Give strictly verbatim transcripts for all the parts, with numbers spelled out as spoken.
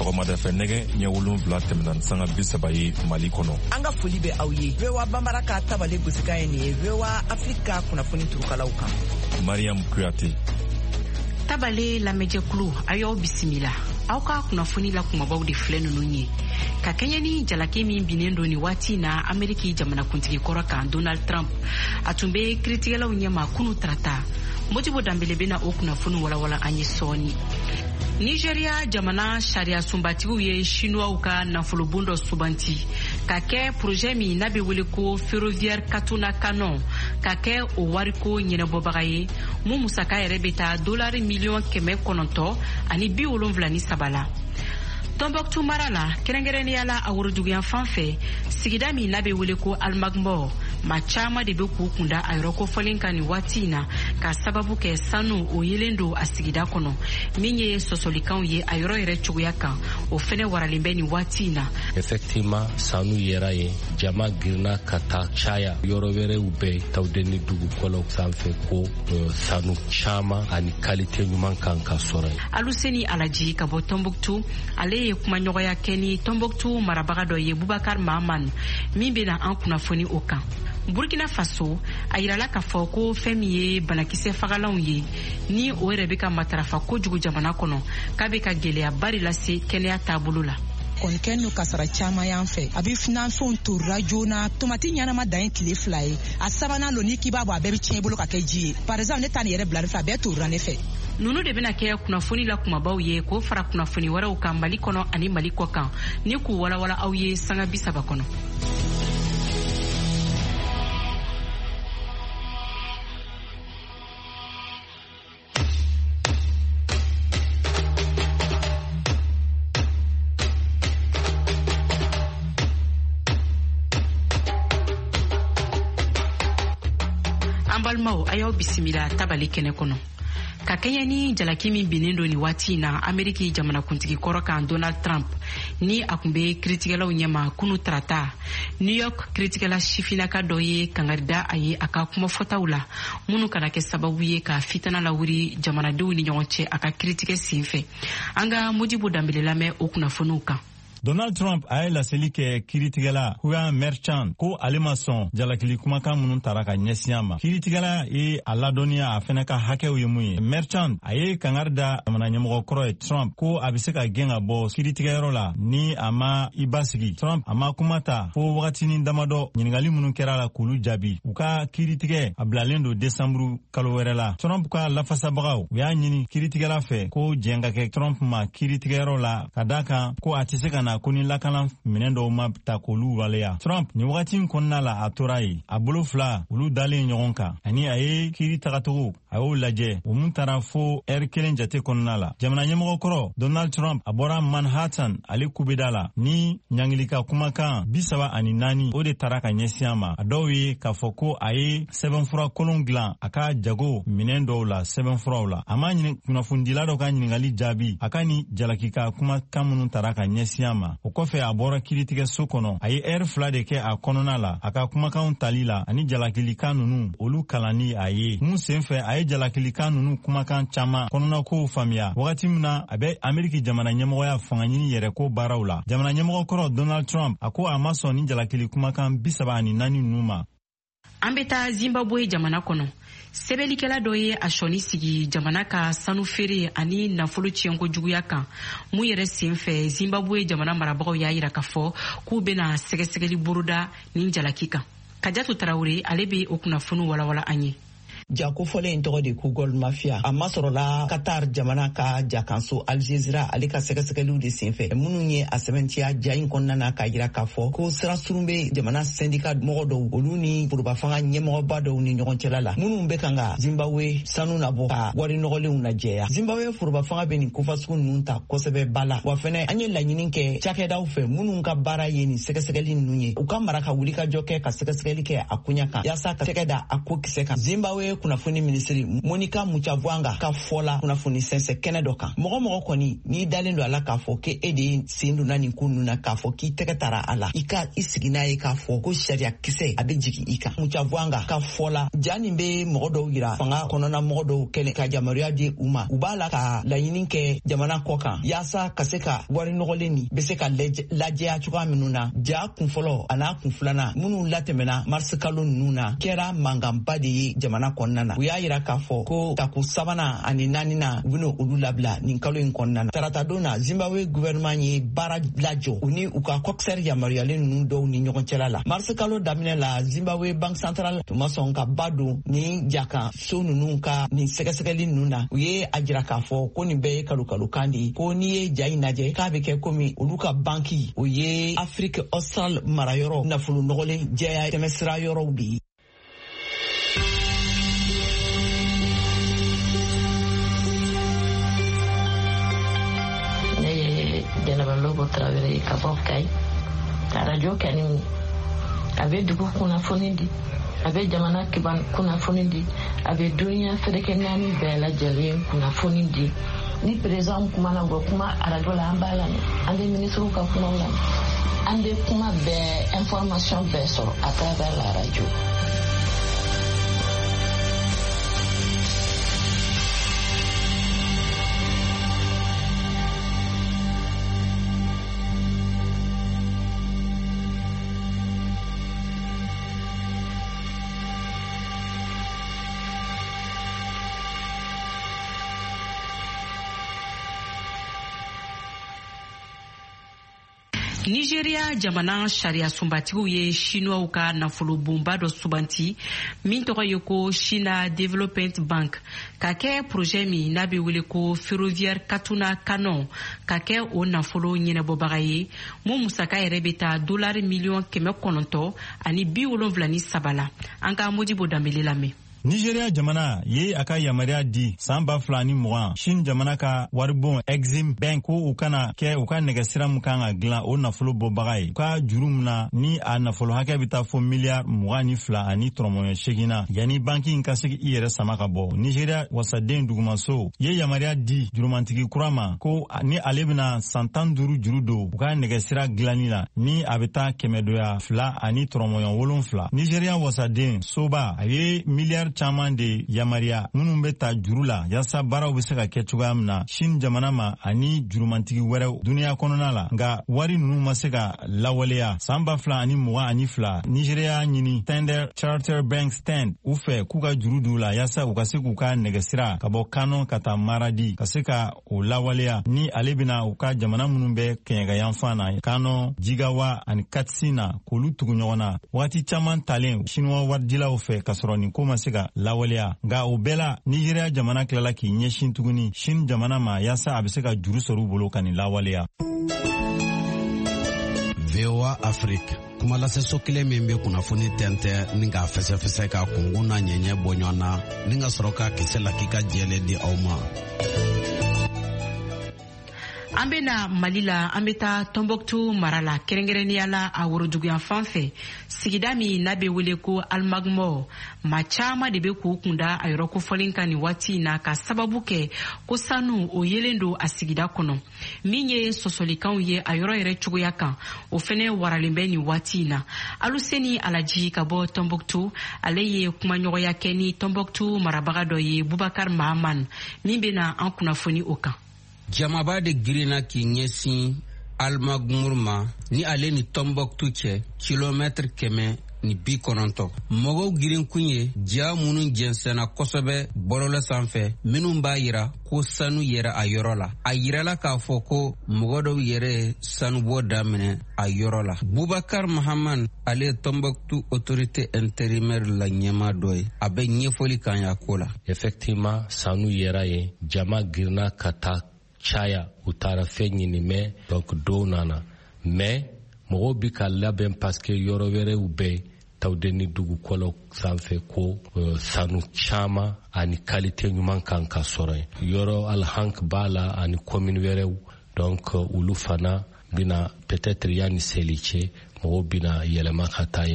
sɔgɔmada fɛ nɛgɛ ɲɛ wolonwula tɛmɛna sanga bi saba ye Mali kɔnɔ. An ka foli bɛ aw ye. V O A Banbara ka tabale gosika ye nin ye V O A Afrika kunnafoni turukalaw kan. Mariam Kuyate. Tabale lamɛjɛkulu a y'aw bisimila. Aw ka kunnafoni la kumabaw de filɛ ninnu ye. Ka kɛɲɛ ni jalaki min binnen don nin waati na Ameriki jamanakuntigi kɔrɔ kan Donald Trump a tun bɛ kiritigɛlaw ɲɛma kunu tarata. Mojibo Dambele bɛna o kunnafoni walawala an ye sɔɔni. Nigeria jamana sariya sunbatigiw ye Chinois ka nafolobon dɔ subanti ka kɛ projet min n'a bɛ wele ko ferroviaire Katuna Kano ka kɛ o wariko ɲɛnabɔbaga ye mun musaka yɛrɛ bɛ taa dolari miliyɔn kɛmɛ kɔnɔntɔn ani bi wolonwula ni saba la. Tombouctou mara la kɛrɛnkɛrɛnnenya la a woroduguyan fan fɛ sigida min n'a bɛ wele ko Almagbo ma caman de bɛ k'u kunda a yɔrɔ kofɔlen kan nin waati in na ka sababu kɛ sanu o yelen don a sigida kɔnɔ min ye sɔsɔlikanw ye a yɔrɔ yɛrɛ cogoya kan o fɛnɛ waralen bɛ nin waati in na. Effectivement sanu yɛrɛ ye jama girinna ka taa caya yɔrɔ wɛrɛw bɛɛ tawdeni dugukɔlɔw sanfɛ ko uh, sanu caman ani kalite ɲuman kan ka sɔrɔ ye. Aluseni Alaji ka bɔ Tombouctou ale ye kuma ɲɔgɔnya kɛ ni Tombouctou marabaga dɔ ye Boubacar Mahaman min bɛna an kunnafoni o kan. Burkina Faso a yirala k'a fɔ ko fɛn min ye banakisɛ fagalanw ye ni o yɛrɛ bɛ ka matarafa kojugu jamana kɔnɔ k'a bɛ ka gɛlɛya bari lase kɛnɛya taabolo la. Kɔni kɛ n'o kasara caman y'an fɛ a bɛ finansɛnw torila joona tomati ɲanama dan ye tile fila ye a sabanan lo ni k'i b'a bɔ a bɛɛ bɛ tiɲɛ bolo ka kɛ ji ye par exemple ne ta nin yɛrɛ bila ne fɛ a bɛɛ torila ne fɛ. Nunu de bɛna kɛ kunnafoni la kumabaw ye k'o fara kunnafoni wɛrɛw kan Mali kɔnɔ ani Mali kɔ kan ni k'u walawala aw ye sanga bi saba kɔnɔ. An balimaw a y'aw bisimila tabali kɛnɛ kɔnɔ. Ka kɛɲɛ ni jalaki min binnen don nin waati in na Ameriki jamanakuntigi kɔrɔ kan Donald Trump ni a kun bɛ kiritigɛlaw ɲɛma kunu tarata New York kiritigɛla sifinaka dɔ ye kangarida a ye a ka kumafɔtaw la minnu kana kɛ sababu ye ka fitana lawuri jamanadenw ni ɲɔgɔn cɛ a ka kiritigɛ senfɛ. An ka Mojibo Dambele lamɛn o kunnafoniw kan. Donald Trump a ye laseli kɛ kiritigɛla Juan Merchan ko ale ma sɔn jalakili kumakan minnu tara ka ɲɛsin a ma. Kiritigɛla ye a ladɔnniya a fɛnɛ ka hakɛw ye mun ye. Merchan a ye kangari da jamana ɲɛmɔgɔ kɔrɔ ye Trump ko a bɛ se ka gɛn ka bɔ kiritigɛyɔrɔ la ni a ma i basigi. Trump a ma kuma ta fo wagatinin damadɔ ɲininkali minnu kɛra la k'olu jaabi. U ka kiritigɛ a bilalen don desanburu kalo wɛrɛ la. Trump ka lafasabagaw u y'a ɲini kiritigɛla fɛ ko jɛn ka kɛ Trump ma kiritigɛyɔrɔ la ka da kan ko a tɛ se ka na ko ni lakana minɛn dɔw ma ta k'olu waleya. Trump nin wagati in kɔnɔna la a tora ye a bolo fila olu dalen ɲɔgɔn kan ani a ye kiri tagacogo a y'o lajɛ o mun taara fo ɛri kelen jate kɔnɔna la. Jamana ɲɛmɔgɔ kɔrɔ Donald Trump a bɔra Manhattan ale kubeda la ni ɲangilika kumakan bi saba ani naani o de taara ka ɲɛsin a ma. A dɔw ye k'a fɔ ko a ye sɛbɛnfura kolon dilan a ka jago minɛn dɔw la sɛbɛnfuraw la. A ma kunnafonidila dɔ ka ɲininkali jaabi a ka ni jalakika kumakan minnu taara ka ɲɛsin a ma. O kɔfɛ a bɔra kiritigɛso kɔnɔ a ye ɛri fila de kɛ a kɔnɔna la a ka kumakanw tali la ani jalakilikan ninnu olu kalanni a ye. Mun senfɛ a ye jalakilikan ninnu kumakan caman kɔnɔnakow faamuya wagati min na a bɛ Ameriki jamana ɲɛmɔgɔya fanga ɲini yɛrɛ ko baaraw la. Jamana ɲɛmɔgɔ kɔrɔ Donald Trump a ko a ma sɔn ni jalakili kumakan bi saba ani naani ninnu ma. An bɛ taa Zimbabwe jamana kɔnɔ. Sɛbɛlikɛla dɔ ye a sɔni sigi jamana ka sanu feere ani nafolo tiɲɛko juguya kan mun yɛrɛ senfɛ Zimbabwe jamana marabagaw y'a yira k'a fɔ k'u bɛna sɛgɛsɛgɛli boroda nin jalaki kan. Kajatu Tarawele ale bɛ o kunnafoni walawala an ye. Jakofɔlen in tɔgɔ de ko Gold Mafia a masɔrɔla Qatar jamana ka jakanso Al Jazeera ale ka sɛgɛsɛgɛliw de senfɛ minnu ye a sɛbɛntiya ja in kɔnɔna na k'a yira k'a fɔ ko sira surun bɛ jamana syndicat mɔgɔ dɔw olu ni forobafanga ɲɛmɔgɔba dɔw ni ɲɔgɔn cɛla la minnu bɛ kan ka Zimbabwe sanu nabɔ ka wari nɔgɔlenw lajɛya. Zimbabwe forobafanga bɛ nin kofasugu ninnu ta kosɛbɛ ba la wa fɛnɛ an ye laɲini kɛ cakɛdaw fɛ minnu ka baara ye nin sɛgɛsɛgɛli ninnu ye u ka mara ka wuli ka jɔ kɛ ka sɛgɛsɛgɛli kɛ a koɲa kan yaasa ka tɛgɛ da a ko kisɛ kan. Zimbabwe kunnafoni ministri Monica Muchavwanga ka fɔla kunnafoni sɛnsɛ kɛnɛ dɔ kan. Mɔgɔ mɔgɔ kɔni n'i dalen don a la k'a fɔ ke e de sen donna nin ko ninnu na k'a fɔ k'i tɛgɛ tara a la, i ka i sigi n'a ye k'a fɔ ko sariya kisɛ a bɛ jigin i kan. Muchavwanga ka fɔla ja nin bɛ mɔgɔ dɔw yira fanga kɔnɔna mɔgɔ dɔw kɛlen ka yamaruya di u ma. U b'a la ka laɲini kɛ jamana kɔ kan yaasa ka se ka wari nɔgɔlen nin bɛ se ka lajɛya cogoya minnu na. Ja kun fɔlɔ a n'a kun filanan minnu latɛmɛna marisi kalo ninnu na kɛra mankanba de ye jamana kɔnɔna na. U y'a yira k'a fɔ ko tako sabanan ani naaninan u bɛna olu labila nin kalo in kɔnɔna na. Tarata don na Zimbabwe gouvernement ye baara lajɔ u ni u ka kɔkisɛri yamaruyalen ninnu dɔw ni ɲɔgɔn cɛla la. Marisi kalo daminɛ la Zimbabwe Bank Central tun ma sɔn ka ba don ni ja kan so ninnu ka nin sɛgɛsɛgɛli ninnu na. U ye a jira k'a fɔ ko nin bɛɛ ye kalokalokan de ye, ko n'i ye ja in lajɛ k'a bɛ kɛ komi olu ka banki o ye Afrique Austral marayɔrɔ nafolo nɔgɔlen jɛya tɛmɛsira yɔrɔw de ye. Lobo Traoré ka bɔ Kayi ka radio kɛ ni a bɛ dugu kunnafoni di, a bɛ jamana kiban kunnafoni di, a bɛ duniya fɛrɛkɛ naani bɛɛ lajɛlen kunnafoni di. Ni président kumana bɔ kuma radio la an b'a lamɛn, an bɛ ministre ka kumaw lamɛn, an bɛ kuma bɛɛ information bɛɛ sɔrɔ à travers la radio. Nigeria jamana sariya sunbatigiw ye Chinois ka nafolo bonba dɔ subanti min tɔgɔ ye ko China Development Bank ka kɛ projet min n'a bɛ wele ko Ferroviaire Katuna Kano ka kɛ o nafolo ɲɛnabɔbaga ye mun musaka yɛrɛ bɛ taa dolari miliyɔn kɛmɛ kɔnɔntɔn ani bi wolonwula ni saba la. An ka Modibo Dambele lamɛn. Nigeria jamana ye a ka yamaruya di san ba fila ni mugan Chine jamana ka waribon Exim Bank ko u kana kɛ u ka nɛgɛsira mun kan ka dilan o nafolo bɔbaga ye. U ka juru mun na ni a nafolo hakɛ bɛ taa fɔ miliyari mugan ni fila ani tɔrɔmɔɲɔ segin na yanni banki in ka se i yɛrɛ sama ka bɔ. Nigeria wasaden dugumaso ye yamaruya di jurumantigi kura ma ko ni ale bɛna san tan duuru juru don u ka nɛgɛsira dilanni la ni a bɛ taa kɛmɛdoya fila ani tɔrɔmɔɲɔ wolonfila. Nigeria wasaden soba a ye miliyari caman de yamaruya minnu bɛ ta juru la yaasa baaraw bɛ se ka kɛ cogoya min na Chine jamana ma ani jurumantigi wɛrɛw duniya kɔnɔna la. Nka wari ninnu ma se ka lawaleya. San ba fila ani mugan ani fila Nigeria ɲini Standard Chartered Bank Stand u fɛ k'u ka juru d'u la yaasa u ka se k'u ka nɛgɛsira ka bɔ Kano ka taa Maradi ka se ka o lawaleya ni ale bɛna u ka jamana minnu bɛ kɛɲɛkayanfan na Kano, Jigawa ani Katsina k'olu tugu ɲɔgɔn na. Wagati caman talen Chinois waridilaw fɛ ka sɔrɔ nin ko ma se ka lawaleya. Nka o bɛɛ la Nigeria jamana tilala k'i ɲɛsin tuguni Chine jamana ma yaasa a bɛ se ka juru sɔrɔ u bolo ka nin lawaleya. V O A Afrique kumalaseso kelen min bɛ kunnafoni tɛntɛ ni k'a fɛsɛfɛsɛ ka kungun n'a ɲɛɲɛ bɔ ɲɔgɔn na ni ka sɔrɔ ka kisɛ la k'i ka jɛlen di aw ma. An bena Mali la, an bɛ taa Tombouctou mara la kɛrɛnkɛrɛnnenya la a woroduguyan fan fɛ sigida min n'a bɛ wele ko Almagmor. Maa caman de bɛ k'u kunda a yɔrɔ kofɔlen kan nin waati in na ka sababu kɛ ko sanu o yelen don a sigida kɔnɔ min ye sɔsɔlikanw ye a yɔrɔ yɛrɛ cogoya kan o fɛnɛ waralen bɛ nin waati in na. Aluseni Alaji ka bɔ Tombouctou ale ye kumaɲɔgɔnya kɛ ni Tombouctou marabaga dɔ ye Bubakar Mahaman min bɛna an kunnafoni o kan. Jamaba de girinna k'i ɲɛsin Almagmor ma ni ale ni Tombouctou cɛ kilomɛtiri kɛmɛ ni bi kɔnɔntɔn. Mɔgɔw girin kun ye ja minnu jɛnsɛnna kosɛbɛ bɔlɔlɔ sanfɛ minnu b'a yira ko sanu yɛrɛ a yɔrɔ la. A yirala k'a fɔ ko mɔgɔ dɔw yɛrɛ sanubɔ daminɛ a yɔrɔ la. Bubakar Mahaman ale ye Tombouctou autorité intérimaire la ɲɛma dɔ ye. A bɛ ɲɛfɔli kan y'a ko la. Effectivement sanu yɛrɛ ye jama girinna ka taa caya u taara fɛn ɲini mɛ donc dɔw nana mɛ mɔgɔw bi ka labɛn parce que yɔrɔ wɛrɛw bɛ Tawdeni dugukɔlɔ sanfɛ ko uh, sanu caman ani qualité ɲuman kan ka sɔrɔ yen. Yɔrɔ alhank b'a la ani commune wɛrɛw donc uh, olu fana bina peut-être yanni seli cɛ mɔgɔw bina yɛlɛma ka taa yen.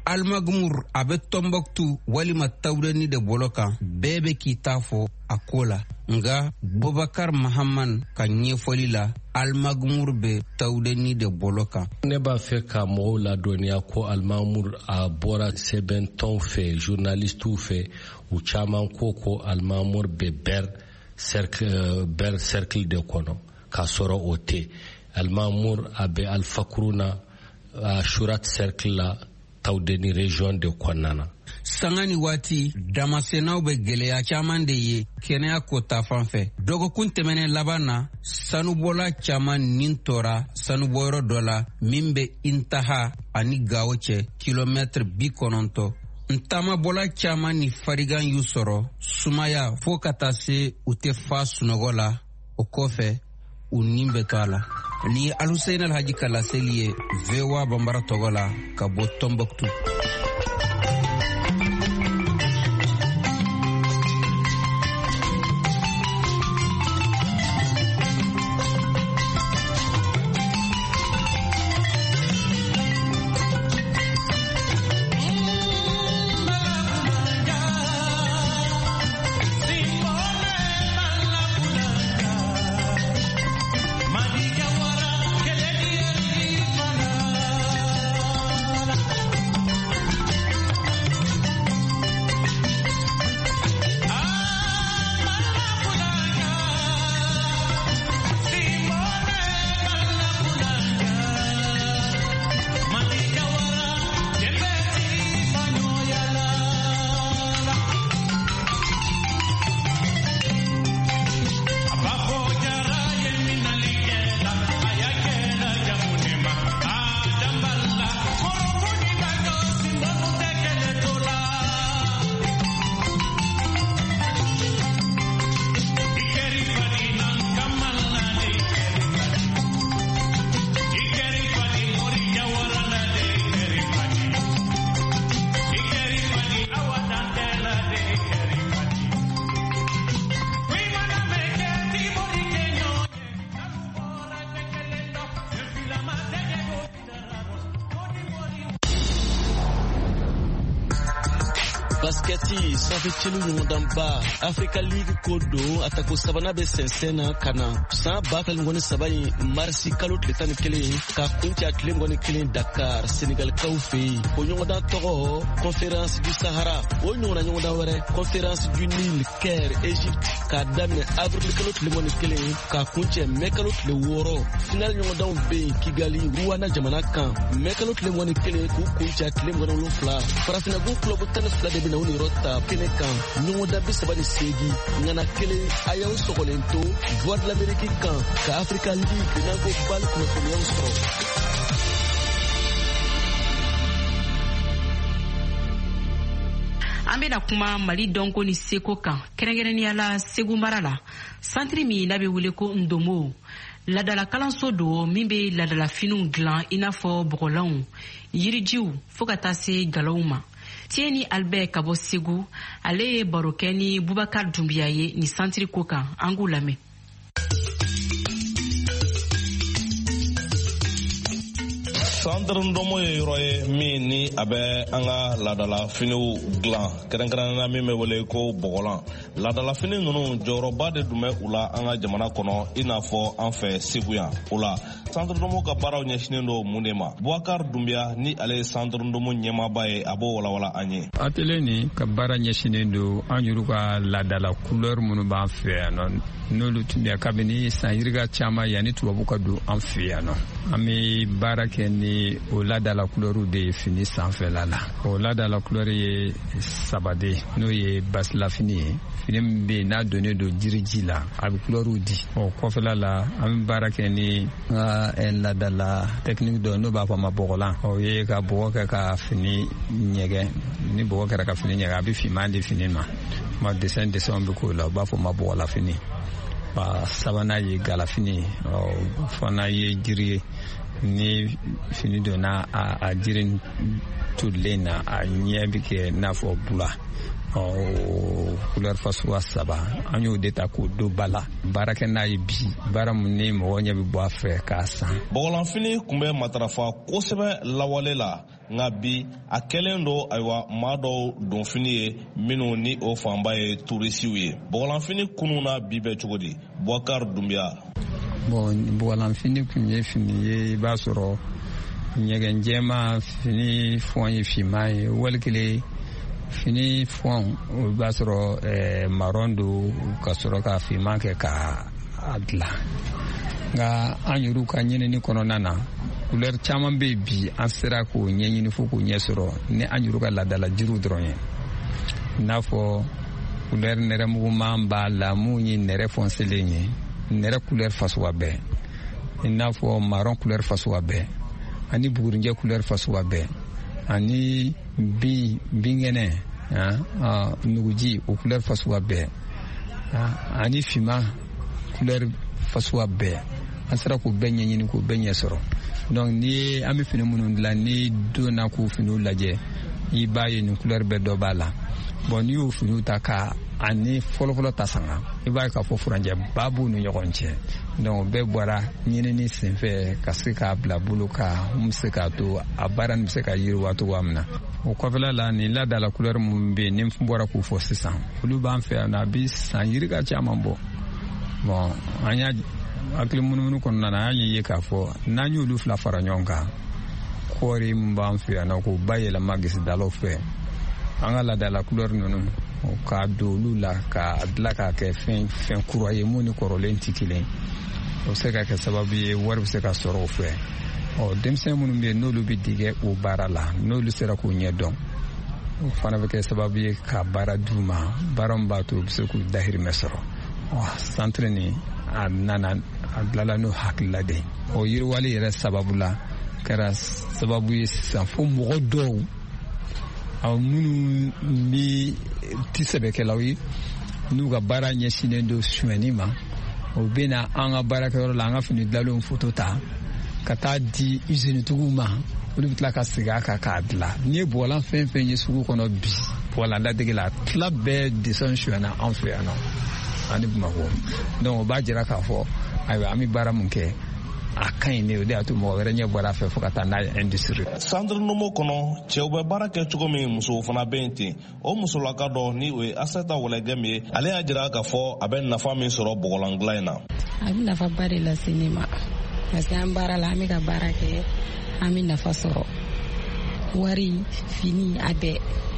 Almagmur a bɛ Tombouctou walima Tawudeni de bolo kan bɛɛ bɛ k'i ta fɔ a ko la nga Boubacar Mahaman ka ɲɛfɔli la Almagmur bɛ Tawudeni de bolo kan. Ne b'a fɛ ka mɔgɔw ladɔnniya ko Almagmur a bɔra sɛbɛntɔnw fɛ journalistiw fɛ u caman ko ko Almagmur bɛ ber cercle ber cercle de kɔnɔ k'a sɔrɔ o tɛ. Almagmur a bɛ Alfakuruna a Shurat cercle la Tawudeni region de kɔnɔna. Sanga ni waati damasennaw bɛ gɛlɛya caman de ye kɛnɛya ko ta fan fɛ. Dɔgɔkun tɛmɛnen laban na sanubɔla caman nin tora sanubɔyɔrɔ dɔ la min bɛ Intaha ani Gao cɛ kilomɛtiri bi kɔnɔntɔn. Ntaamabɔla caman ni farigan y'u sɔrɔ sumaya fo ka taa se u tɛ fa sunɔgɔ la o kɔfɛ u nin bɛ to a la. Ni ye Aluseyini Alhaji Kalaseli ye V O A Bambara tɔgɔ la ka bɔ Tombouctou. Basketi sanfɛ celu ɲɔgɔndanba Africa League ko don a tako sabanan bɛ sɛnsɛn na ka na san ba fila ni saba in marisi kalo tile tan ni kelen ka kuncɛ a tile mugan ni kelen Dakar Senegalikaw fɛ yen o ɲɔgɔndan tɔgɔ Conférence du Sahara o ɲɔgɔnna ɲɔgɔndan wɛrɛ Conférence du Nil Caire Égypte k'a daminɛ avril kalo tile mugan ni kelen ka kuncɛ mai kalo tile wɔɔrɔ final ɲɔgɔndanw bɛ yen Kigali Rwanda jamana kan mai kalo tile mugan ni kelen k'u kuncɛ a tile mugan ni wolonwula Farafinnabu club tan ni fila de bɛna u ni yɔrɔ ta kɛnɛ kan ɲɔgɔndan bi saba ni seegin ŋana kelen a y'aw sɔgɔlen to Voix de l'Amérique kan ka Africa League n'an ko bal kunnafoniyaw sɔrɔ. An bɛna kuma Mali dɔnko ni seko kan kɛrɛnkɛrɛnnenya la Segu mara la santiri min n'a bɛ wele ko Ndomo ladala kalanso do min bɛ ladala finiw dilan i n'a fɔ bɔgɔlanw yirijiw fo ka taa se galaw ma. Tieni Albert ka bɔ Segu ale ye baro kɛ ni Boubacar Doumbia ye ni santiri ko kan an k'u lamɛn. Centre Ndomo ye yɔrɔ ye min ni a bɛ an ka ladala finiw dilan kɛrɛnkɛrɛnnenya min bɛ wele ko bɔgɔlan. Ladala fini ninnu jɔyɔrɔba de tun bɛ u la an ka jamana kɔnɔ i n'a fɔ an fɛ Segu yan. O la Centre Ndomo ka baaraw ɲɛsinnen don mun de ma. Boubacar Doumbia ni ale ye Centre Ndomo ɲɛmaaba ye a b'o walawala an ye. Atelier ni ka baara ɲɛsinnen don an yɛrɛ ka ladala couleur minnu b'an fɛ yan nɔ n'olu tun bɛ kabini san yirika caman yanni tubabu ka don an fɛ yan nɔ. An bɛ baara kɛ ni o ladala couleur de ye fini sanfɛla la. O ladala couleur ye saba de n'o ye basila fini ye. Fini min bɛ yen n'a donnen don jiriji la a bɛ couleur di. O kɔfɛla la an bɛ baara kɛ ni nka ladala technique dɔ n'o b'a fɔ ma bɔgɔlan. O ye ka bɔgɔ kɛ ka fini ɲɛgɛn ni bɔgɔ kɛra ka fini ɲɛgɛn a bɛ finman di fini ma. Ma dessin dessin bɛ k'o la u b'a fɔ ma bɔgɔla fini. Sabanan ye galafini o fana ye jiri ye ni fini donna a jiri tulilen na a ɲɛ bɛ kɛ n'a fɔ bula ɔ couleur fasuguya saba an y'o de ta k'o don ba la baara kɛ n'a ye bi baara mun ni mɔgɔ ɲɛ bɛ bɔ a fɛ k'a san. Bɔgɔlanfini tun bɛ matarafa kosɛbɛ lawale la nka bi a kɛlen do ayiwa maa dɔw donfini ye minnu ni o fanba ye turisiw ye. Bɔgɔlanfini kunu na bi bɛ cogo di? Bubakar Dumbiya. Bon bɔgɔlanfini kun ye fini ye i b'a sɔrɔ ɲɛgɛn jɛma fini fɔn ye finman ye walikelen fini fɔn o b'a sɔrɔ ɛɛ maron do ka sɔrɔ ka finman kɛ ka a dilan nka an yɛrɛw ka ɲinini kɔnɔna na couleur caman bɛ yen bi an sera k'o ɲɛɲini fo k'o ɲɛ sɔrɔ ni an yɛrɛw ka laadala jiriw dɔrɔn ye i n'a fɔ couleur nɛrɛmuguman b'a la mun ye nɛrɛ fɔnselen ye nɛrɛ couleur fasuguya bɛɛ i n'a fɔ marron couleur fasuguya bɛɛ ani bugurinjɛ couleur fasuguya bɛɛ ani bin binkɛnɛ ah nuguji o couleur fasuguya bɛɛ ani finman couleur fasuguya bɛɛ an sera k'o bɛɛ ɲɛɲini k'o bɛɛ ɲɛ sɔrɔ donc ni an bɛ fini minnu dilan ni donna k'o finiw lajɛ i b'a ye nin couleur bɛɛ dɔ b'a la bon n'i y'o finiw ta ka ani fɔlɔfɔlɔ ta sanga i b'a ye k'a fɔ furanjɛ ba b'u ni ɲɔgɔn cɛ donc o bɛɛ bɔra ɲinini senfɛ ka se k'a bila bolo ka mun bɛ se k'a to a baara nin bɛ se ka yiriwa cogoya min na o kɔfɛla la nin laadala couleur minnu bɛ yen ni n bɔra k'u fɔ sisan olu b'an fɛ yan nɔ a bɛ san yiri ka caman bɔ bon an y'a hakili munumunu kɔnɔna na an y'a ye k'a fɔ n'an y'olu fila fara ɲɔgɔn kan kɔɔri min b'an fɛ yan nɔ k'o bayɛlɛma gesedalaw fɛ an ka laadala couleur ninnu k'a don olu la k'a dilan k'a kɛ fɛn fɛn kura ye mun ni kɔrɔlen tɛ kelen o bɛ se ka kɛ sababu ye wari bɛ se ka sɔrɔ o fɛ ɔ denmisɛn minnu bɛ yen n'olu bɛ dege o baara la n'olu sera k'o ɲɛ dɔn o fana bɛ kɛ sababu ye ka baara d'u ma baara min b'a to u bɛ se k'u dahirimɛ sɔrɔ ɔ centre nin a nana a dilanla n'o hakilila de o yiriwali yɛrɛ sababu la kɛra sababu ye sisan fo mɔgɔ dɔw aw minnu bɛ ti sɛbɛkɛlaw ye n'u ka baara ɲɛsinnen don suɲɛni ma o bɛ na an ka baarakɛyɔrɔ la an ka fini dilanlenw foto ta ka taa di usine tigiw ma olu bɛ tila ka segin a kan k'a dilan n'i ye bɔgɔlan fɛn fɛn ye sugu kɔnɔ bi bɔgɔlan dadege la tila bɛɛ desɔn suɲɛna an fɛ yan nɔ ani Bamakɔ donc o b'a jira k'a fɔ ayiwa an bɛ baara mun kɛ a ka ɲi ne o de y'a to mɔgɔ wɛrɛ ɲɛ bɔra a fɛ fo ka taa n'a ye industrie. Centre Nomo kɔnɔ cɛw bɛ baara kɛ cogo min musow fana bɛ yen ten o musolaka dɔ ni o ye Asata Wɛlɛgɛ min ye ale y'a jira k'a fɔ a bɛ nafa min sɔrɔ bɔgɔlan dilan in na. A bɛ nafa ba de lase ne ma parce que an baara la an bɛ ka baara kɛ an bɛ nafa sɔrɔ wari fini a bɛɛ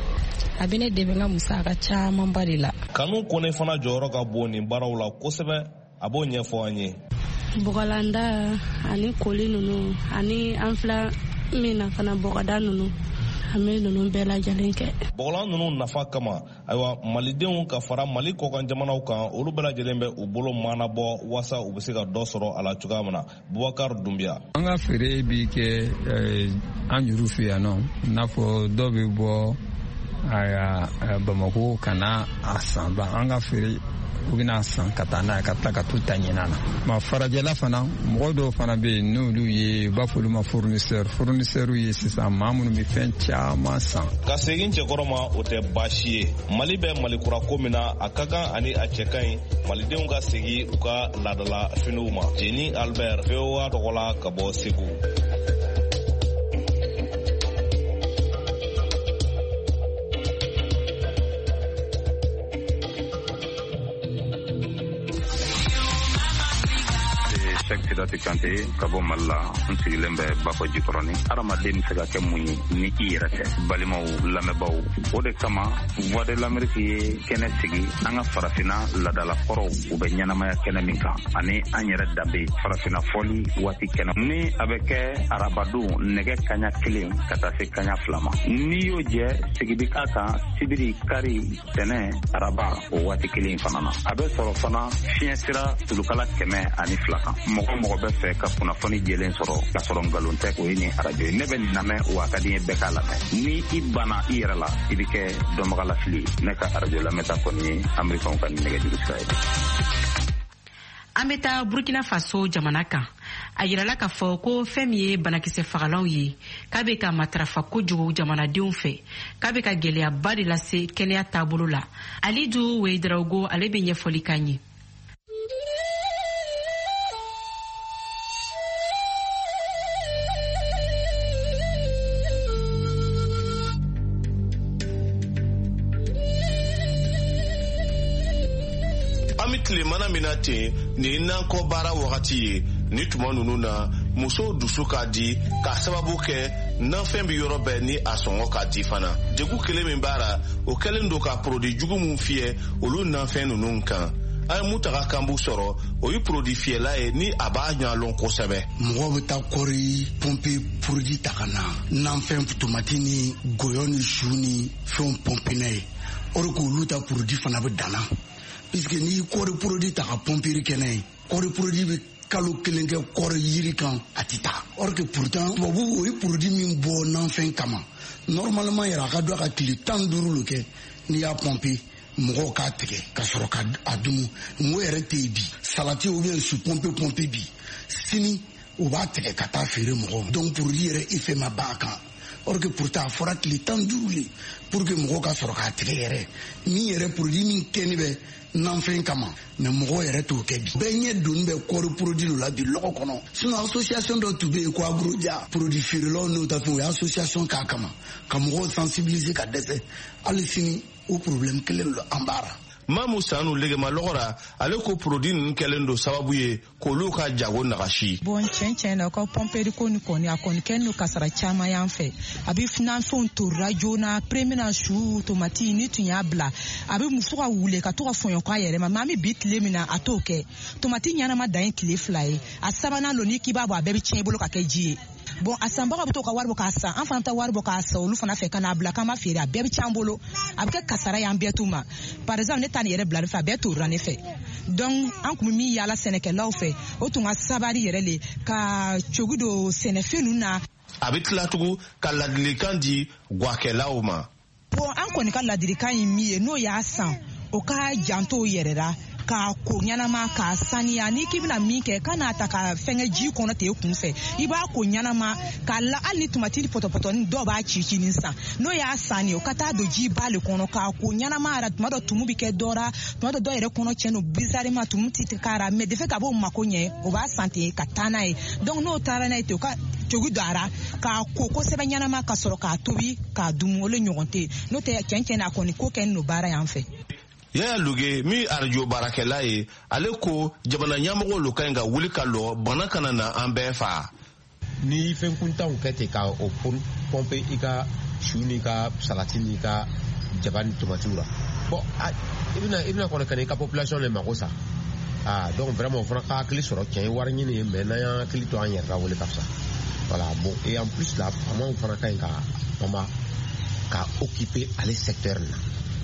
a bɛ ne dɛmɛ n ka musaka caman ba de la. Kanu Kone fana jɔyɔrɔ ka bon nin baaraw la kosɛbɛ a b'o ɲɛfɔ an ye. Bɔgɔlanda ani koli ninnu ani an fila min na fana bɔgɔda ninnu an bɛ ninnu bɛɛ lajɛlen kɛ. Bɔgɔlan ninnu nafa kama ayiwa malidenw ka fara Mali kɔkan jamanaw kan olu bɛɛ lajɛlen bɛ u bolo maanabɔ walasa u bɛ se ka dɔ sɔrɔ a la cogoya min na. Bubakar Dumbiya. An ka feere bi kɛ an yɛrɛw fɛ yan nɔ i n'a fɔ dɔw bɛ bɔ Bamakɔ ka na a san ban an ka feere u bɛna san ka taa n'a ye ka tila ka t'u ta ɲinan na ma farajɛla fana mɔgɔ dɔw fana bɛ yen n'olu ye u b'a fɔ olu ma fournisseur fournisseur ye sisan maa minnu bɛ fɛn caman san. Ka segin cɛkɔrɔ ma o tɛ baasi ye Mali bɛ malikura ko min na a ka kan ani a cɛ ka ɲi malidenw ka segin u ka laadala finiw ma Jeni Albert V O A tɔgɔla ka bɔ Segu. Sidati Kante ka bɔ Mali la n sigilen bɛ Bafɔ Jikɔrɔni adamaden bɛ se ka kɛ mun ye ni i yɛrɛ tɛ balimaw lamɛnbaaw o de kama Voix de l'Amérique ye kɛnɛ sigi an ka farafinna laadala kɔrɔw u bɛ ɲɛnamaya kɛnɛ min kan ani an yɛrɛ danbe farafinna fɔli waati kɛnɛ ni a bɛ kɛ arabadon nɛgɛ kaɲa kelen ka taa se kaɲa fila ma n'i y'o jɛ sigibi k'a kan sibiri kari tɛnɛ araba o waati kelen fana na a bɛ sɔrɔ fana fiɲɛ sira tulukala kɛmɛ ani fila kan mɔgɔ mɔgɔ bɛ fɛ ka kunnafoni jɛlen sɔrɔ ka sɔrɔ nkalon tɛ o ye nin arajo ye ne bɛ nin lamɛn wa ka di n ye bɛɛ k'a lamɛn ni i banna i yɛrɛ la i bɛ kɛ dɔnbagalafili ne ka arajo lamɛnta kɔni ye amerikanw ka nɛgɛjuru sira ye. An bɛ taa Burkina Faso jamana kan a yirala k'a fɔ ko fɛn min ye banakisɛ fagalanw ye k'a bɛ ka matarafa kojugu jamanadenw fɛ k'a bɛ ka gɛlɛyaba de lase kɛnɛya taabolo la Alidu Weidarago ale bɛ ɲɛfɔli k'an ye. tilemana mina ten ni nankɔ baara wagati ye ni tuma nunu na muso dusu ka di ka sababu kɛ nanfɛn bi yɔrɔ bɛɛ ni a sɔngɔ ka di fana jegu kelen min baara o kɛlen do ka produit jugu mun fiyɛ olu nanfɛn nunu kan a ye mutaga kanbu sɔrɔ o ye produit fiyɛla ye ni a b'a ɲalɔn kosɛbɛ mɔgɔ bɛ taa kɔri pompe produit ta ka na nanfɛn tomati ni goyɔ ni su ni fɛnw pompe n'a ye o de k'olu ta produit fana bɛ danna puisque n'i ye kɔri produit ta ka pomperi kɛ n'a ye kɔri produit bɛ kalo kelen kɛ kɔri yiri kan a ti taa or que pourtant tubabu o ye produit min bɔ nanfɛn kama normalement yɛrɛ a ka don a ka tile tan duuru lo kɛ n'i y'a pompe mɔgɔw k'a tigɛ ka sɔrɔ ka a dumu ngo yɛrɛ tɛ yen bi salati ou bien su pompe pompe bi sini o b'a tigɛ ka taa feere mɔgɔw donc produit yɛrɛ effet ma b'a kan or que pourtant a fɔra tile tan duuru le pour que mɔgɔw ka sɔrɔ k'a tigɛ yɛrɛ min yɛrɛ produit min kɛni bɛ nanfɛn kama mais mɔgɔw yɛrɛ t'o kɛ bi bɛɛ ɲɛ donni bɛ kɔri produit la bi lɔgɔ kɔnɔ sinon association dɔ tun bɛ yen ko aburuja produit feerelaw n'o ta fɛn o ye association k'a kama ka mɔgɔw sensibiliser ka dɛsɛ hali sini o problème kelen lo an b'ara Mamu Sanu legema lɔgɔra ale ko produit ninnu kɛlen do sababu ye k'olu ka jago nagasi bon tiɲɛ tiɲɛ na ka pomperi ko ni kɔni a kɔni kɛlen do kasara caman y'an fɛ a bɛ nanfɛnw torila joona premier na su tomati ni tun y'a bila a bɛ muso ka wule ka to ka fɔɲɔ k'a yɛrɛ ma mais an bɛ bi tile min na a t'o kɛ tomati ɲanama dan ye tile fila ye a sabanan lo n'i k'i b'a bɔ a bɛɛ bɛ tiɲɛ i bolo ka kɛ ji ye bon a sanbaga bɛ to ka wari bɔ k'a san an fana ta wari bɔ k'a san olu fana fɛ ka n'a bila k'an b'a feere a bɛɛ bɛ tiɲɛ bolo a bɛ kɛ kasara y'an bɛɛ t'u ma par exemple ne ta nin yɛrɛ bila ne fɛ a bɛɛ torila ne fɛ donc an kun bɛ min yaala sɛnɛkɛlaw fɛ o tun ka sabari yɛrɛ le ka cogo do sɛnɛfɛn ninnu na a bɛ tila tugun ka ladilikan di guwakɛlaw ma bon an kɔni ka ladilikan ye min ye n'o y'a san o ka janto yɛrɛ la ka ko ɲanama ka saniya ni k'i bɛna min kɛ ka n'a ta ka fɛngɛ ji kɔnɔ ten kun fɛ i b'a ko ɲanama ka la hali ni tomati pɔtɔpɔtɔni dɔw b'a ci ci ni san n'o y'a sanni o ka taa don ji ba le kɔnɔ ka ko ɲanama yɛrɛ tuma dɔ tumu bi kɛ dɔ la tuma dɔ dɔw yɛrɛ kɔnɔ cɛn do bizarrement tumu ti k'a la mais de fait ka b'o mako ɲɛ o b'a san ten ka taa n'a ye donc n'o taara n'a ye ten o ka cogo do a la k'a ko kosɛbɛ ɲanama ka sɔrɔ k'a tobi k'a dumu o le ɲɔgɔn tɛ n'o tɛ tiɲɛ tiɲɛ na a kɔni ko kɛ n'o baara y'an fɛ Yaya Luge mi arajo baarakɛla ye ale ko jamana ɲɛmɔgɔw lo ka ɲi ka wuli ka lɔ bana kana na an bɛɛ fa ni fɛn kuntanw kɛ ten ka o pompe i ka su ni ka salati ni ka jaba ni tomatiw la bon i bɛna i bɛna kɔni ka n'i ka population le mago sa ah donc vraiment o fana ka hakili sɔrɔ tiɲɛ ye wari ɲini ye mais n'an y'an hakili to an yɛrɛ la o le ka fisa voilà bon et en plus la faamaw fana ka ɲi ka mama ka occuper ale secteur na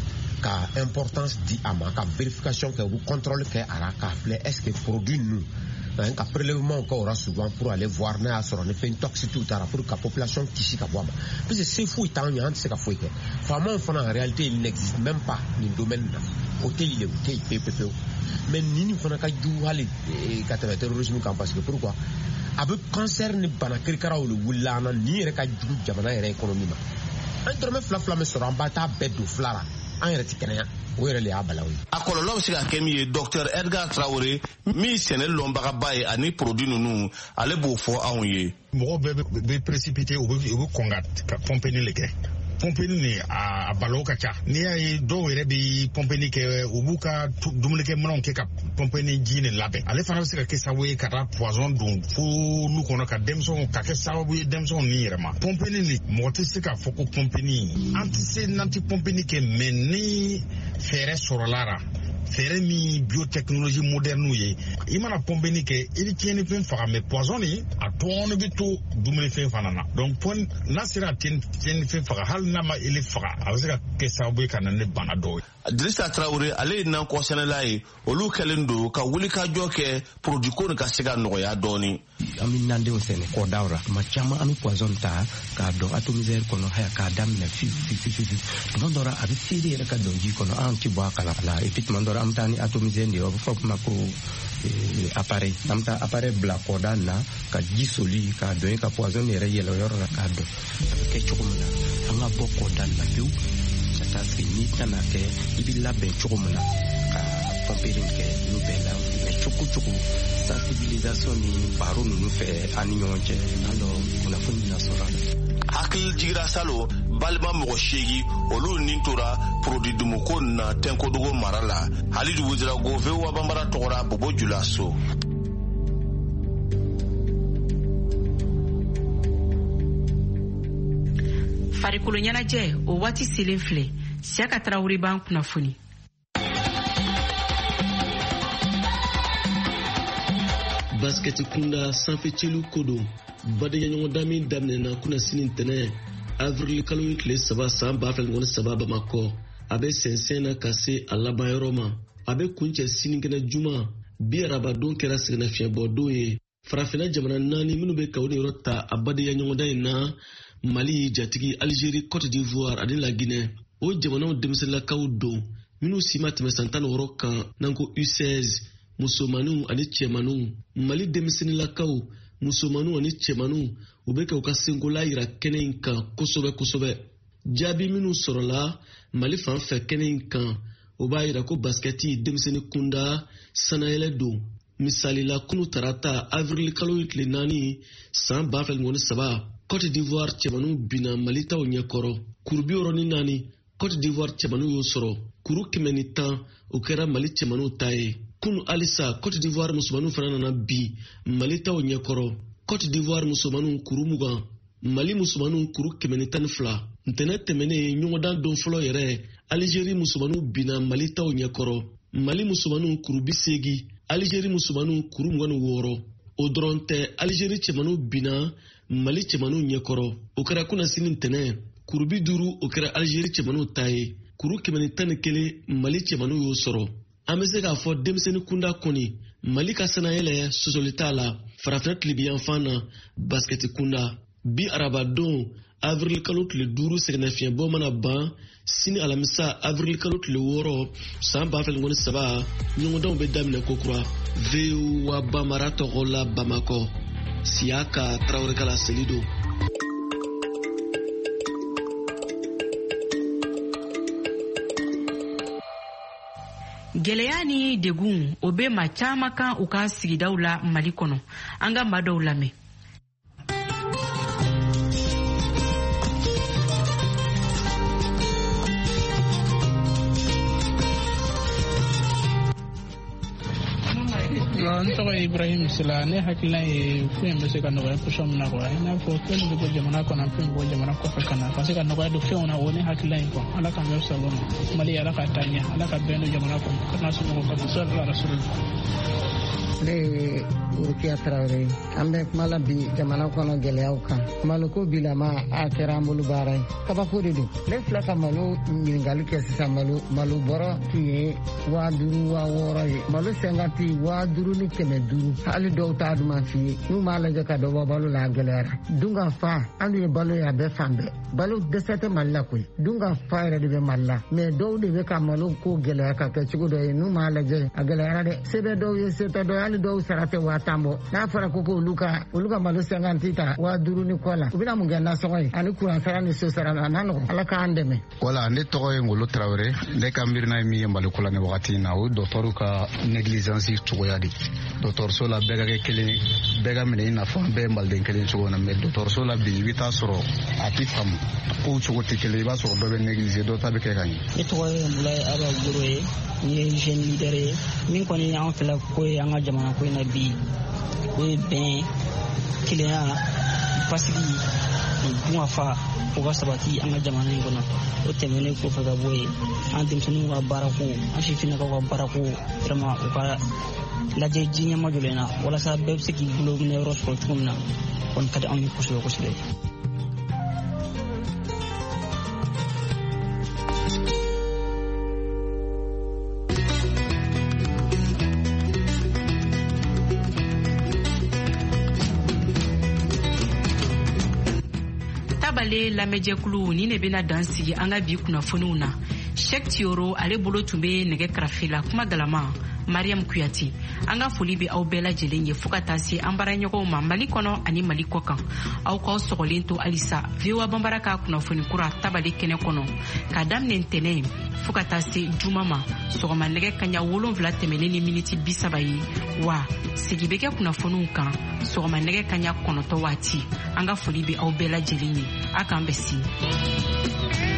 ka importance di a ma ka vérification kɛ u contrôle kɛ a la k'a filɛ est ce que produit ninnu ka prélèvement kɛ o la souvent pour aller voir n'a y'a sɔrɔ ni fɛn toxique taara pour ka population kisi ka bɔ a ma parce que se foyi t'an ɲɛ an tɛ se ka foyi kɛ faamaw fana en réalité il n'existe même pas nin domaine na o tɛ yen o tɛ yen pewu pewu mais nin fana ka jugu hali ka tɛmɛ terrorisme kan parce que pourquoi a bɛ cancer ni bana kirikaraw le wulila an na nin yɛrɛ ka jugu jamana yɛrɛ économie ma an dɔrɔmɛ fila fila min sɔrɔ an b'a taa bɛɛ don fila la an yɛrɛ ti kɛnɛya o yɛrɛ le y'a balaw ye a kɔlɔlɔ bɛ se ka kɛ min ye docteur Edgar Traoré min sɛnɛ lɔnbagaba ye ani produit ninnu ale b'o fɔ anw ye mɔgɔw bɛɛ bɛ précipité u bɛ kɔn ka pompeni le kɛ pompeni ni a balaw ka ca n'i y'a ye dɔw yɛrɛ bɛ pompeni kɛ u b'u ka dumunikɛ minɛnw kɛ ka pompeni ji nin labɛn ale fana bɛ se ka kɛ sababu ye ka taa poison don fo lu kɔnɔ ka denmisɛnw ka kɛ sababu ye denmisɛnw ni yɛrɛ ma pompeni ni mɔgɔ tɛ se k'a fɔ ko pompeni an tɛ se n'an tɛ pompeni kɛ mais ni fɛɛrɛ sɔrɔla la fɛɛrɛ min biotechnologie moderne ye i mana pompeni kɛ i bɛ tiɲɛnifɛn faga mais poison ni a tɔɔni bɛ to dumunifɛn fana na donc n'a sera tiɲɛnifɛn faga hali n'a ma ele faga a bɛ se ka kɛ sababu ye ka na ni bana dɔw ye. Dirisa Traoré ale ye nankɔ sɛnɛla ye olu kɛlen do ka wuli ka jɔ kɛ produit ko ni ka se ka nɔgɔya dɔɔni. An bɛ nandenw sɛnɛ kɔdaw la tuma caman an bɛ poison ta k'a dɔn atomiseur kɔnɔ haya k'a daminɛ fiw fiw fiw tuma dɔ la a bɛ seere yɛrɛ ka dɔn ji kɔnɔ an ti bɔ a kala la et puis tuma dɔ la an bɛ taa ni atomiseur de ye o bɛ fɔ ma ko appareil an bɛ taa appareil bila kɔda na ka ji soli k'a dɔn ka poison yɛrɛ yɛlɛ o yɔrɔ la k'a dɔn a bɛ kɛ cogo min na an ka bɔ kɔda na pewu ka taa se n'i tɛna kɛ i bɛ labɛn cogo min na ka pomperi kɛ n'u bɛɛ la mais cogo cogo sensibilisation ni baro ninnu fɛ an ni ɲɔgɔn cɛ an dɔ kunnafoni na sɔrɔ a la. Hakili jigira salo balima mɔgɔ seegi olu nin tora produit dumuko na tɛnkodogo mara la Halidu Wuzirago V O A Banbara tɔgɔra Bobo Julaso. farikolo ɲɛnajɛ o waati selen filɛ Siyaka Tarawele b'an kunnafoni. Basketi kunda sanfɛ celu kodo badenya ɲɔgɔn dami daminɛna kuna sini tɛnɛ avril kalo ye tile saba san ba fila ɲɔgɔn saba Bamakɔ a bɛ sɛnsɛn na ka se a laban yɔrɔ ma a bɛ kuncɛ sini kɛnɛ juma bi arabadon kɛra sɛgɛnnafiɲɛbɔdon ye farafinna jamana naani minnu bɛ kawo ni yɔrɔ ta a badenya ɲɔgɔn da in na Mali, Jatigi, Algérie, Côte d'Ivoire ani la Guinée o jamanaw denmisɛnninlakaw don minnu si ma tɛmɛ san tan ni wɔɔrɔ kan n'an ko U seize musomaninw ani cɛmaninw Mali denmisɛnninlakaw musomaninw ani cɛmaninw u bɛ ka u ka senkola yira kɛnɛ in kan kosɛbɛ kosɛbɛ jaabi minnu sɔrɔla Mali fan fɛ kɛnɛ in kan o b'a yira ko baskɛti denmisɛnnin kunda sanayɛlɛ don misali la kunu tarata avril kalo tile naani san ba fila ɲɔgɔn saba Côte d'Ivoire cɛmaninw bina Mali taw ɲɛkɔrɔ kuru bi wɔɔrɔ ni naani Côte d'Ivoire cɛmaninw y'o sɔrɔ kuru kɛmɛ ni tan o kɛra Mali cɛmaninw ta ye kunu alisa Côte d'Ivoire musomaninw fana nana bi Mali taw ɲɛkɔrɔ Côte d'Ivoire musomaninw kuru mugan Mali musomaninw kuru kɛmɛ ni tan ni fila ntɛnɛ tɛmɛnen ɲɔgɔndan don fɔlɔ yɛrɛ Algérie musomaninw bina Mali taw ɲɛkɔrɔ Mali musomaninw kuru bi seegi Algérie musomaninw kuru mugan ni wɔɔrɔ o dɔrɔn tɛ Algérie cɛmaninw bina Mali cɛmaninw ɲɛkɔrɔ o kɛra kuna sini ntɛnɛ kuru bi duuru o kɛra Algérie cɛmaninw ta ye kuru kɛmɛ ni tan ni kelen Mali cɛmaninw y'o sɔrɔ an bɛ se k'a fɔ denmisɛnnin kunda kɔni Mali ka sanayɛlɛ sɔsɔli t'a la farafinna tilebiyanfan na baskɛti kunda bi arabadon avril kalo tile duuru sɛgɛnnafiɲɛbɔ mana ban sini alamisa avril kalo tile wɔɔrɔ san ba fila ɲɔgɔn saba ɲɔgɔndanw bɛ daminɛ kokura V O A Banbara tɔgɔ la Bamakɔ Siyaka Tarawele Kala Selido. Gɛlɛya ni degun o bɛ maa caman kan u ka sigidaw la Mali kɔnɔ an ka maa dɔw lamɛn. n tɔgɔ ye Ibrahim Sila ne hakilina ye fɛn bɛ se ka nɔgɔya pɔsɔn min na quoi i n'a fɔ fɛn bɛ bɔ jamana kɔnɔ fɛn bɔ jamana kɔfɛ ka na ka se ka nɔgɔya don fɛnw na o ne hakilina ye quoi ala k'an bɛ sababa ma Mali ala ka taa ɲɛ ala ka bɛn don jamana kɔnɔ ka na sɔrɔ ka sɔrɔ la rasul ne ye Urukiya Tarawele an bɛ kuma la bi jamana kɔnɔ gɛlɛyaw kan maloko bilama a kɛra an bolo baara ye kabako de don ne filɛ ka malo ɲininkali kɛ sisan malo malo bɔrɔ tun ye waa duuru waa wɔɔrɔ ye malo sɛnkati waa duuru ni kɛmɛ duuru hali dɔw t'a duman f'i ye n'u m'a lajɛ ka dɔ bɔ balo la a gɛlɛyara dunka fa hali ye balo ye a bɛɛ fan bɛɛ balo dɛsɛ tɛ Mali la koyi dunka fa yɛrɛ de bɛ Mali la mɛ dɔw de bɛ ka malo ko gɛlɛya ka kɛ cogo dɔ ye n'u m'a lajɛ a gɛlɛyara dɛ se bɛ dɔw ye se tɛ dɔw hali dɔw sara tɛ waa tan bɔ n'a fɔra ko olu ka olu ka malo sɛnkanti ta waa duuru ni kɔ la u bɛna mun kɛ nasɔngɔ ye ani kuran sara ni so sara a n'a nɔgɔ ala k'an dɛmɛ. wala ne tɔgɔ ye Ngolo Tarawele ne ka miirina ye min ye Mali ko la nin wagati in na o ye dɔgɔtɔrɔw ka négligence cogoya de dɔgɔtɔrɔso la bɛɛ ka kɛ kelen bɛɛ ka minɛ i n'a fɔ an bɛɛ ye maliden kelen cogo na mɛ dɔgɔtɔrɔso la bi i bɛ taa sɔrɔ a tɛ faamu kow cogo tɛ kelen i b'a sɔrɔ dɔ bɛ négliger dɔ ta bɛ kɛ ka ɲɛ. ne tɔgɔ ye Mulaye Aba Goro ye n ye jeune leader ye min kɔni y'an fɛla ko ye an ka jamana ko in na bi o ye bɛn kelenya basigi bunga fa o ka sabati an ka jamana in kɔnɔ o tɛmɛnen kɔfɛ ka bɔ yen an denmisɛnninw ka baarako an sifinnakaw ka baarako vraiment u ka lajɛ ji ɲɛma jɔlen na walasa bɛɛ bɛ se k'i bolo minɛ yɔrɔ sɔrɔ cogo min na kɔni ka di anw ye kosɛbɛ kosɛbɛ. Tabale lamɛjɛkulu ni ne bɛna dan sigi an ka bi kunnafoniw na Cheikh Tioro ale bolo tun be nɛgɛ karafe la kuma galama Mariam Kuyati. An ka foli be aw bɛɛ lajɛlen ye fo ka taa se an baaraɲɔgɔnw ma Mali kɔnɔ ani Mali kɔkan. Aw k'aw sɔgɔlen to halisa V O A Banbara ka kunnafoni kura tabali kɛnɛ kɔnɔ k'a daminɛ ntɛnɛn fo ka taa se juma ma sɔgɔma nɛgɛ kaɲa wolonwula tɛmɛnen ni miniti bi saba ye wa segi bɛ kɛ kunnafoniw kan sɔgɔma nɛgɛ kaɲa kɔnɔntɔ waati. An ka foli be aw bɛɛ lajɛlen ye a k'an bɛ si.